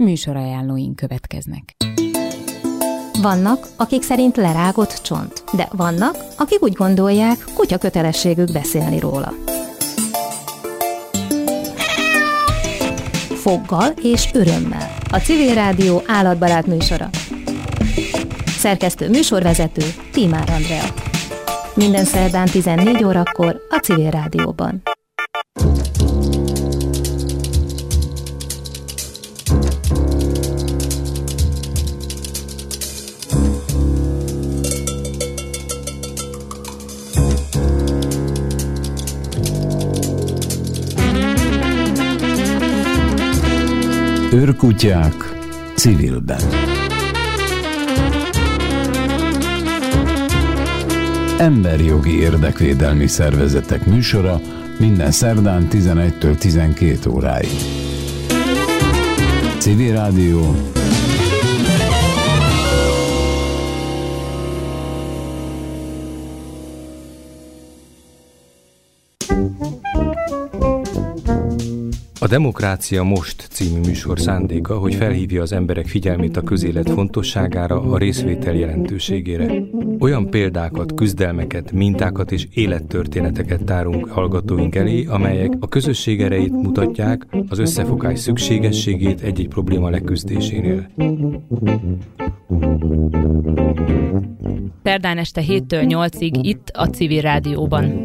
műsorajánlóink következnek. Vannak, akik szerint lerágott csont, de vannak, akik úgy gondolják, kutya kötelességük beszélni róla. Foggal és örömmel. A Civil Rádió állatbarát műsora. Szerkesztő műsorvezető Tímár Andrea. Minden szerdán 14 órakor a Civil Rádióban. Őrkutyák civilben. Emberjogi érdekvédelmi szervezetek műsora minden szerdán 11-től 12 óráig. Civil Rádió. A Demokrácia Most című műsor szándéka, hogy felhívja az emberek figyelmét a közélet fontosságára, a részvétel jelentőségére. Olyan példákat, küzdelmeket, mintákat és élettörténeteket tárunk hallgatóink elé, amelyek a közösség erejét mutatják, az összefogás szükségességét egy-egy probléma leküzdésénél. Szerdán este 7-től 8-ig itt a Civil Rádióban.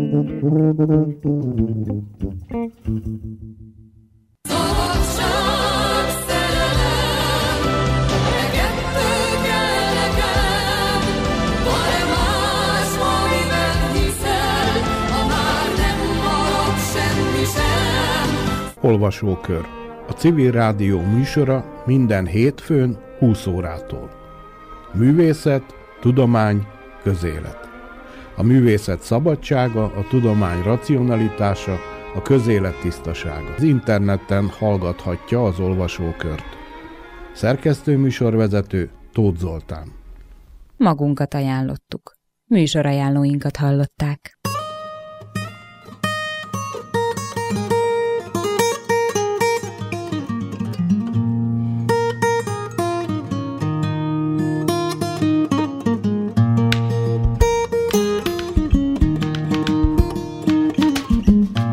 Olvasókör. A Civil Rádió műsora minden hétfőn 20 órától. Művészet, tudomány, közélet. A művészet szabadsága, a tudomány racionalitása, a közélet tisztasága. Az interneten hallgathatja az olvasókört. Szerkesztő műsorvezető Tóth Zoltán. Magunkat ajánlottuk. Műsorajánlóinkat hallották.